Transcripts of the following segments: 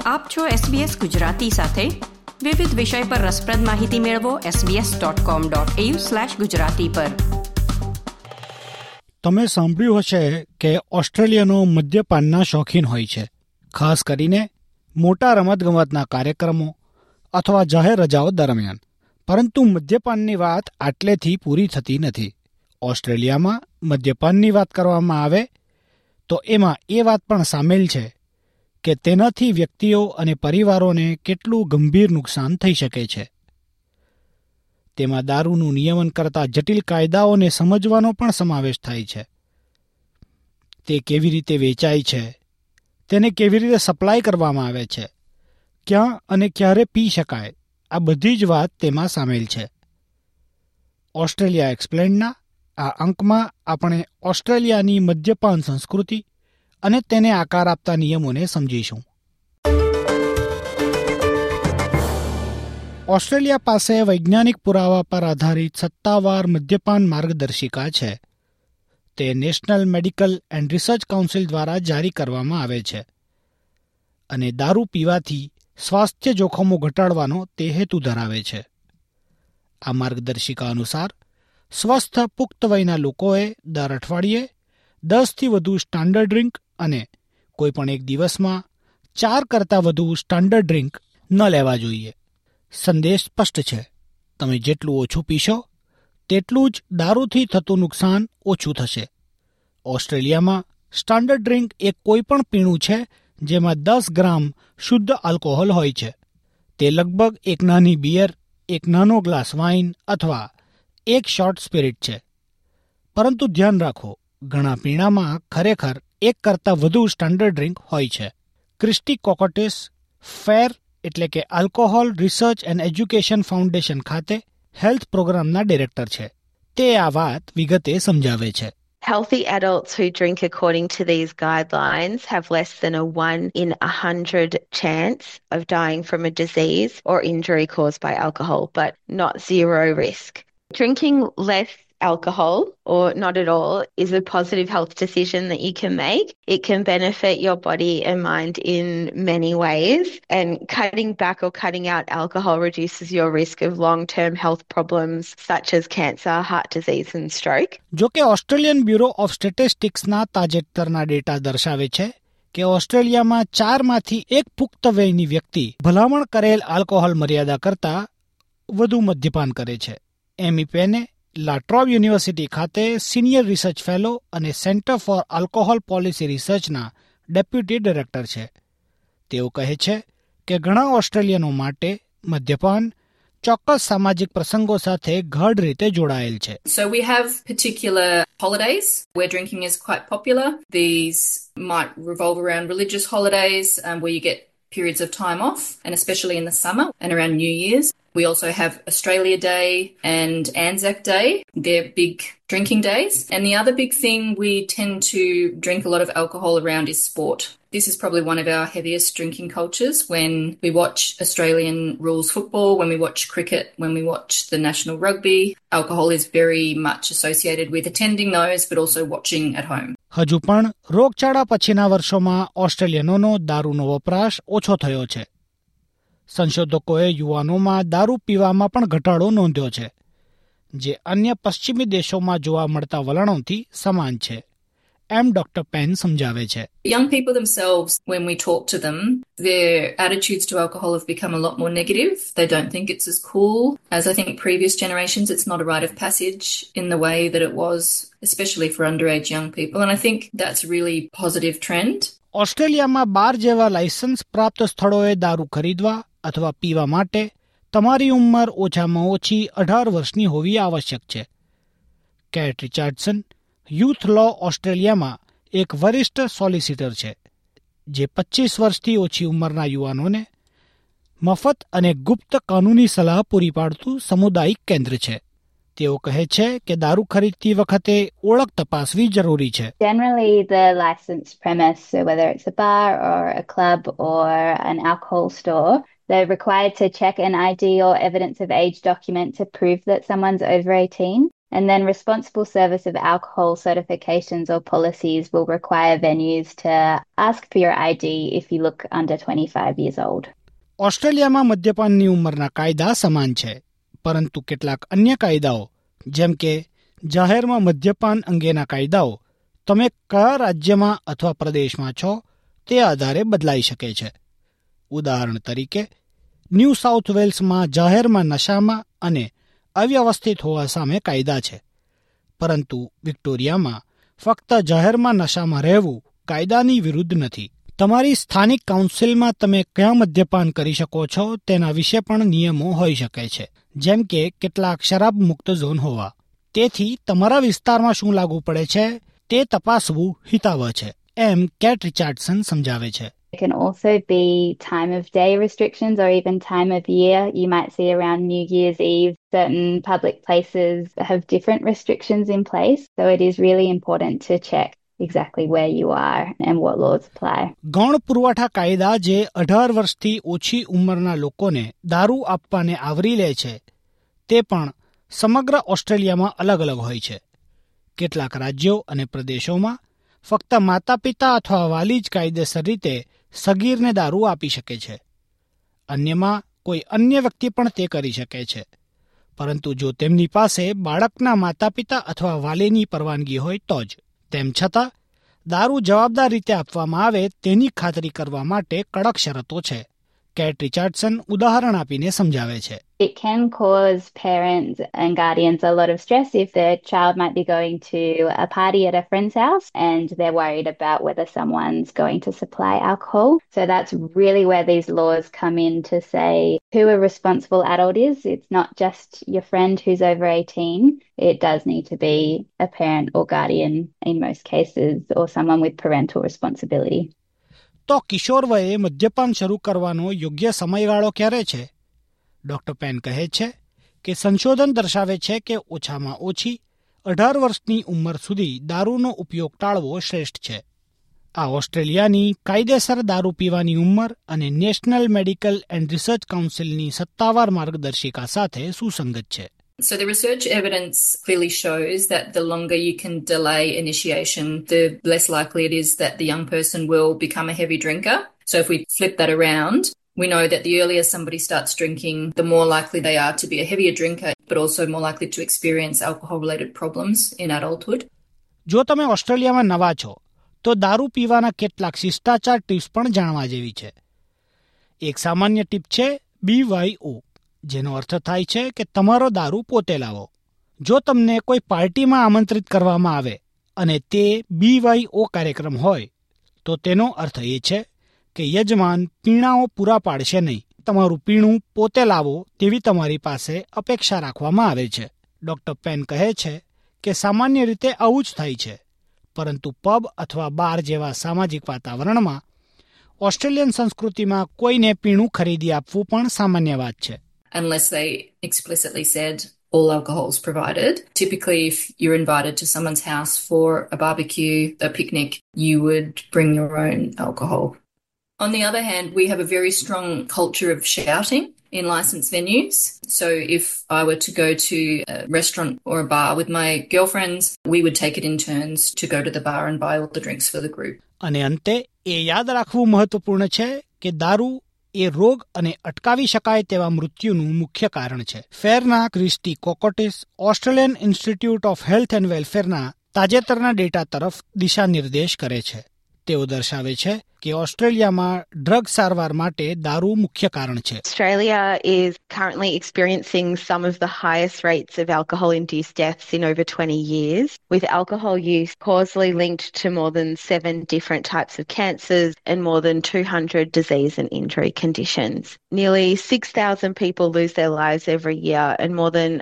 આપ છો SBS ગુજરાતી સાથે. વિવિધ વિષય પર રસપ્રદ માહિતી મેળવો sbs.com.au/gujarati પર. તમે સાંભળ્યું હશે કે ઓસ્ટ્રેલિયાનો મદ્યપાનના શોખીન હોય છે, ખાસ કરીને મોટા રમતગમતના કાર્યક્રમો અથવા જાહેર રજાઓ દરમિયાન. પરંતુ મદ્યપાનની વાત આટલેથી પૂરી થતી નથી. ઓસ્ટ્રેલિયામાં મદ્યપાનની વાત કરવામાં આવે તો એમાં એ વાત પણ સામેલ છે કે તેનાથી વ્યક્તિઓ અને પરિવારોને કેટલું ગંભીર નુકસાન થઈ શકે છે. તેમાં દારૂનું નિયમન કરતા જટિલ કાયદાઓને સમજવાનો પણ સમાવેશ થાય છે. તે કેવી રીતે વેચાય છે, તેને કેવી રીતે સપ્લાય કરવામાં આવે છે, ક્યાં અને ક્યારે પી શકાય, આ બધી જ વાત તેમાં સામેલ છે. ઓસ્ટ્રેલિયા એક્સપ્લેન્ડના આ અંકમાં આપણે ઓસ્ટ્રેલિયાની મદ્યપાન સંસ્કૃતિ અને તેને આકાર આપતા નિયમોને સમજીશું. ઓસ્ટ્રેલિયા પાસે વૈજ્ઞાનિક પુરાવા પર આધારિત સત્તાવાર મદ્યપાન માર્ગદર્શિકા છે. તે national medical and research council દ્વારા જારી કરવામાં આવે છે અને દારૂ પીવાથી સ્વાસ્થ્ય જોખમો ઘટાડવાનો તે હેતુ ધરાવે છે. આ માર્ગદર્શિકા અનુસાર સ્વસ્થ પુખ્ત વયના લોકોએ દર અઠવાડિયે 10થી વધુ સ્ટાન્ડર્ડ ડ્રિંક અને કોઈપણ એક દિવસમાં 4 કરતાં વધુ સ્ટાન્ડર્ડ ડ્રિંક ન લેવા જોઈએ. સંદેશ સ્પષ્ટ છે. તમે જેટલું ઓછું પીશો તેટલું જ દારૂથી થતું નુકસાન ઓછું થશે. ઓસ્ટ્રેલિયામાં સ્ટાન્ડર્ડ ડ્રિંક એક કોઈપણ પીણું છે જેમાં 10 ગ્રામ શુદ્ધ આલ્કોહોલ હોય છે. તે લગભગ એક નાની બિયર, એક નાનો ગ્લાસ વાઇન અથવા એક શોર્ટ સ્પિરિટ છે. પરંતુ ધ્યાન રાખો, ઘણા પીણામાં ખરેખર 1 કરતાં વધુ સ્ટાન્ડર્ડ ડ્રિંક હોય છે. ક્રિસ્ટી કોકોટિસ ફેર એટલે કે alcohol research and education foundation ખાતે હેલ્થ પ્રોગ્રામના ડિરેક્ટર છે. તે આ વાત વિગતે સમજાવે છે. Healthy adults who drink according to these guidelines have less than a 1 in 100 chance of dying from a disease or injury caused by alcohol, but not zero risk. Drinking less alcohol or not at all is a positive health decision that you can make. It can benefit your body and mind in many ways, and cutting back or cutting out alcohol reduces your risk of long-term health problems such as cancer, heart disease and stroke. જો કે Australian bureau of સ્ટેટિસ્ટિક્સના તાજેતરના data દર્શાવે છે કે ઓસ્ટ્રેલિયામાં 4માંથી 1 પુખ્ત વયની વ્યક્તિ ભલામણ કરેલ આલ્કોહોલ મર્યાદા કરતાં વધુ મદ્યપાન કરે છે. Amy Pennay La Trobe university ખાતે સિનિયર રિસર્ચ ફેલો અને સેન્ટર ફોર આલ્કોહોલ પોલિસી રિસર્ચના ડેપ્યુટી ડિરેક્ટર છે. તેઓ કહે છે કે ઘણા ઓસ્ટ્રેલિયનો માટે મદ્યપાન ચોક્કસ સામાજિક પ્રસંગો સાથે ગાઢ રીતે જોડાયેલ છે. So we have particular holidays where drinking is quite popular. These might revolve around religious holidays where you get periods of time off, and especially in the summer and around New Year's. We also have Australia Day and Anzac Day. They're big drinking days. And the other big thing we tend to drink a lot of alcohol around is sport. This is probably one of our heaviest drinking cultures. When we watch Australian rules football, when we watch cricket, when we watch the national rugby, alcohol is very much associated with attending those but also watching at home. હજુ પણ રોગચાળા પછીના વર્ષોમાં ઓસ્ટ્રેલિયનોનો દારૂનો વપરાશ ઓછો થયો છે. સંશોધકોએ યુવાનોમાં દારૂ પીવામાં પણ ઘટાડો નોંધ્યો છે, જે અન્ય પશ્ચિમી દેશોમાં જોવા મળતા વલણોથી સમાન છે. એમ ડોક્ટર પેન સમજાવે છે. Young people themselves, when we talk to them, their attitudes to alcohol have become a lot more negative. They don't think it's as cool as I think previous generations. It's not a rite of passage in the way that it was, especially for underage young people. And I think that's a really positive trend. ઓસ્ટ્રેલિયામાં બાર જેવા licence પ્રાપ્ત સ્થળોએ દારૂ ખરીદવા અથવા પીવા માટે તમારી ઉંમર ઓછામાં ઓછી 18 વર્ષની હોવી આવશ્યક છે. કેટ રિચાર્ડસન યુથ લો ઓસ્ટ્રેલિયામાં એક વરિષ્ઠ સોલિસિટર છે, જે 25 વર્ષથી ઓછી ઉંમરના યુવાનોને મફત અને ગુપ્ત કાનૂની સલાહ પૂરી પાડતું સામુદાયિક કેન્દ્ર છે. તેઓ કહે છે કે દારૂ ખરીદતી વખતે ઓળખ તપાસવી જરૂરી છે. Generally, the licensed premise, so whether it's a bar or a club or an alcohol store, they're required to check an ID or evidence of age document to prove that someone's over 18. And then responsible service of alcohol certifications or policies will require venues to ask for your ID if you look under 25 years old. ઓસ્ટ્રેલિયામાં મદ્યપાનની ઉંમરના કાયદા સમાન છે, પરંતુ કેટલાક અન્ય કાયદાઓ જેમ કે જાહેરમાં મદ્યપાન અંગેના કાયદાઓ તમે કયા રાજ્યમાં અથવા પ્રદેશમાં છો તે આધારે બદલાઈ શકે છે. ઉદાહરણ તરીકે ન્યૂ સાઉથ વેલ્સમાં જાહેરમાં નશામાં અને અવ્યવસ્થિત હોવા સામે કાયદા છે, પરંતુ વિક્ટોરિયામાં ફક્ત જાહેરમાં નશામાં રહેવું કાયદાની વિરુદ્ધ નથી. તમારી સ્થાનિક કાઉન્સિલમાં તમે કયા મદ્યપાન કરી શકો છો તેના વિશે પણ નિયમો હોઈ શકે છે, જેમ કે કેટલાક શરાબ મુક્ત ઝોન હોવા. તેથી તમારા વિસ્તારમાં શું લાગુ પડે છે તે તપાસવું હિતાવહ છે, એમ કેટ રિચાર્ડસન સમજાવે છે. It can also be time of day restrictions or even time of year. You might see around New Year's Eve, certain public places have different restrictions in place. So it is really important to check exactly where you are and what laws apply. ગૌણ પુરવઠા કાયદા જે 18 વર્ષથી ઓછી ઉંમરના લોકોને દારૂ આપવાને આવરી લે છે તે પણ સમગ્ર ઓસ્ટ્રેલિયામાં અલગ અલગ હોય છે. કેટલાક રાજ્યો અને પ્રદેશોમાં ફક્ત માતા પિતા અથવા વાલી જ કાયદેસર રીતે સગીરને દારૂ આપી શકે છે. અન્યમાં કોઈ અન્ય વ્યક્તિ પણ તે કરી શકે છે, પરંતુ જો તેમની પાસે બાળકના માતા પિતા અથવા વાલીની પરવાનગી હોય તો જ. તેમ છતાં દારૂ જવાબદાર રીતે આપવામાં આવે તેની ખાતરી કરવા માટે કડક શરતો છે. કેટ રિચાર્ડસન ઉદાહરણ આપીને સમજાવે છે. It can cause parents and guardians a lot of stress if the child might be going to a party at a friend's house and they're worried about whether someone's going to supply alcohol. So that's really where these laws come in to say who a responsible adult is. It's not just your friend who's over 18. It does need to be a parent or guardian in most cases, or someone with parental responsibility. તો કિશોર વયે મદ્યપાન શરૂ કરવાનો યોગ્ય સમયગાળો ક્યારે છે? Doctor pen કહે છે કે સંશોધન દર્શાવે છે કે ઓછામાં ઓછી 18 વર્ષની ઉંમર સુધી દારૂનો ઉપયોગ ટાળવો શ્રેષ્ઠ છે. આ ઓસ્ટ્રેલિયાની કાયદેસર દારૂ પીવાની ઉંમર અને નેશનલ મેડિકલ એન્ડ રિસર્ચ કાઉન્સિલની સત્તાવાર માર્ગદર્શિકા સાથે સુસંગત છે. So the research evidence clearly shows that the longer you can delay initiation, the less likely it is that the young person will become a heavy drinker. So if we flip that around, we know that the earlier somebody starts drinking, the more likely they are to be a heavier drinker, but also more likely to experience alcohol-related problems in adulthood. જો તમે ઓસ્ટ્રેલિયામાં નવા છો તો દારૂ પીવાના કેટલાક શિષ્ટાચાર tips પણ જાણવા જેવી છે. એક સામાન્ય ટીપ છે BYO, જેનો અર્થ થાય છે કે તમારો દારૂ પોતે લાવો. જો તમને કોઈ પાર્ટીમાં આમંત્રિત કરવામાં આવે અને તે BYO કાર્યક્રમ હોય તો તેનો અર્થ એ છે કે યજમાન પીણાઓ પૂરા પાડશે નહીં. તમારું પીણું પોતે લાવો તેવી તમારી પાસે અપેક્ષા રાખવામાં આવે છે. ડોક્ટર પેન કહે છે કે સામાન્ય રીતે આવું જ થાય છે, પરંતુ પબ અથવા બાર જેવા સામાજિક વાતાવરણમાં ઓસ્ટ્રેલિયન સંસ્કૃતિમાં કોઈને પીણું ખરીદી આપવું પણ સામાન્ય વાત છે. Unless they explicitly said all alcohol is provided. Typically, if you're invited to someone's house for a barbecue, a picnic, you would bring your own alcohol. On the other hand, we have a very strong culture of shouting in licensed venues. So if I were to go to a restaurant or a bar with my girlfriends, we would take it in turns to go to the bar and buy all the drinks for the group. અને અંતે એ યાદ રાખવું મહત્વપૂર્ણ છે કે દારૂ એ રોગ અને અટકાવી શકાય તેવા મૃત્યુનું મુખ્ય કારણ છે. ફેરના Christie Kokotis Australian institute of health and વેલફેરના તાજેતરના ડેટા તરફ દિશા નિર્દેશ કરે છે. તેઓ દર્શાવે છે કે ઓસ્ટ્રેલિયામાં ડ્રગ સારવાર માટે દારૂ મુખ્ય કારણ છે. Australia is currently experiencing some of the highest rates of alcohol-induced deaths in over 20 years, with alcohol use causally linked to more than 7 different types of cancers and more than 200 disease and injury conditions. Nearly 6,000 people lose their lives every year and more than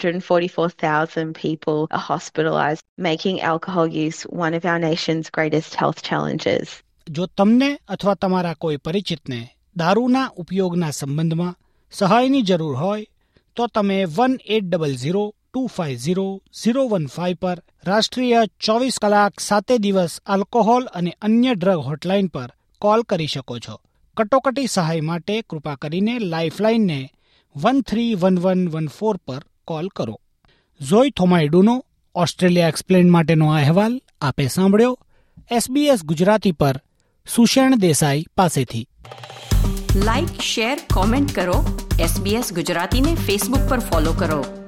144,000 people are hospitalised, making alcohol use one of our nation's greatest health challenges. જો તમને અથવા તમારા કોઈ પરિચિતને દારૂના ઉપયોગના સંબંધમાં સહાયની જરૂર હોય તો તમે 1-800-250-015 પર રાષ્ટ્રીય 24 કલાક 7 દિવસ આલ્કોહોલ અને અન્ય ડ્રગ હોટલાઇન પર કોલ કરી શકો છો. કટોકટી સહાય માટે કૃપા કરીને લાઇફલાઇનને 131114 પર કોલ કરો. ઝોઈ થોમાઇડુનો ઓસ્ટ્રેલિયા એક્સપ્લેન માટેનો આ અહેવાલ આપે સાંભળ્યો SBS ગુજરાતી પર સુષેણ દેસાઈ પાસેથી. લાઇક, શેર, કોમેન્ટ કરો. SBS ગુજરાતીને ફેસબુક પર ફોલો કરો.